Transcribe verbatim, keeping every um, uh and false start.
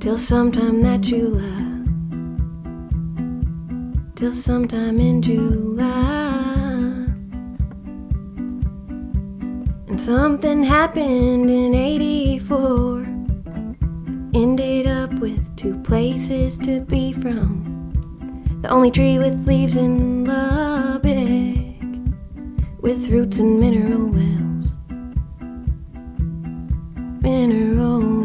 till sometime that July, till sometime in July. And something happened in eighty-four, ended up with two places to be from. The only tree with leaves in Lubbock, with roots and mineral wells.